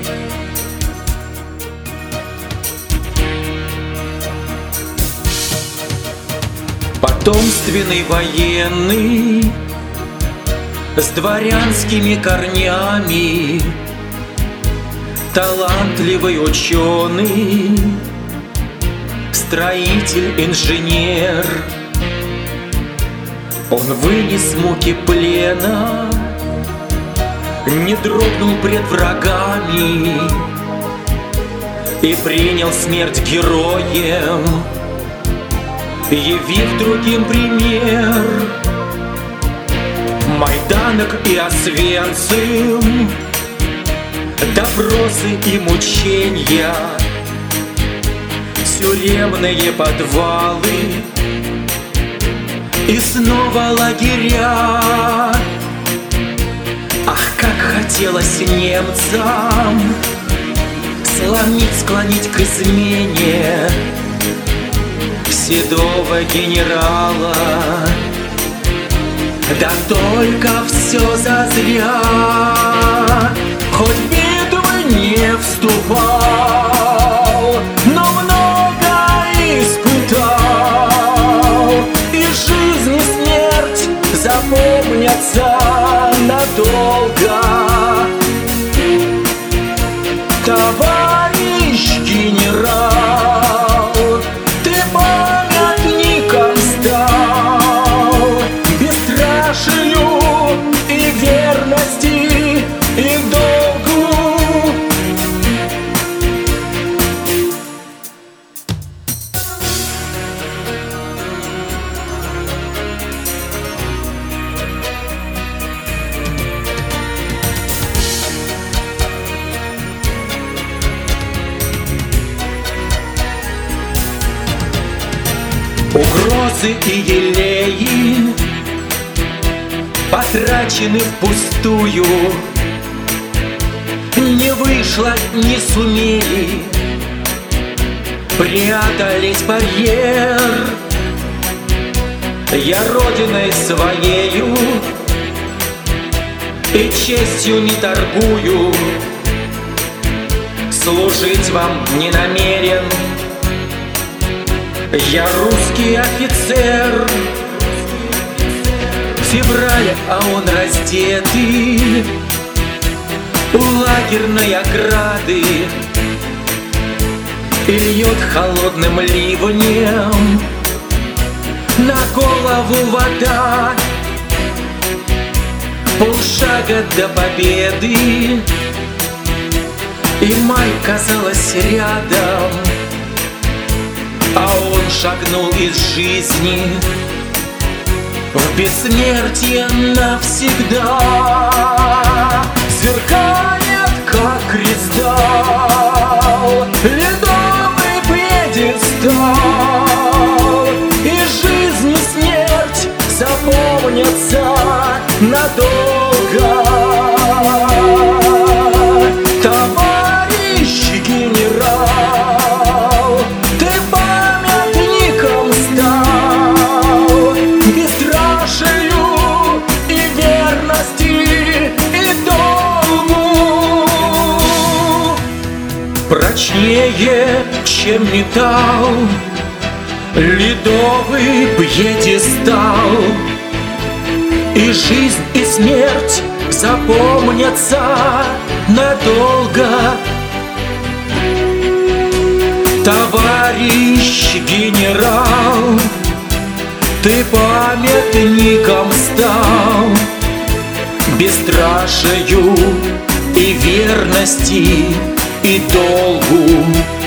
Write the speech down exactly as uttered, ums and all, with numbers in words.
Потомственный военный с дворянскими корнями, талантливый ученый, строитель, инженер. Он вынес муки плена, не дрогнул пред врагами и принял смерть героем, явив другим пример. Майданок и Освенцим, допросы и мученья, тюремные подвалы и снова лагеря. Ах, как хотелось немцам сломить, склонить к измене седого генерала. Да только все зазря, хоть в битвы не вступал, но много испытал, и жизнь и смерть запомнятся надолго. Товарищ генерал, ты памятником стал бесстрашию и верности и долгу. Угрозы и елеи потрачены впустую, не вышло, не сумели преодолеть барьер. Я родиной своею и честью не торгую, служить вам не намерен. Я русский офицер. Февраль, а он раздетый у лагерной ограды и льет холодным ливнем на голову вода. Полшага до победы, и май казалось рядом, а он шагнул из жизни в бессмертие навсегда. Сверкает, как кристалл, ледовый пьедестал, и жизнь и смерть запомнятся надолго. Товарищ генерал, ты памятником стал бесстрашию и верности и долгу. Прочнее, чем металл, ледовый пьедестал, и жизнь и смерть запомнятся надолго. Товарищ генерал, ты памятником стал бесстрашию и верности и долгу.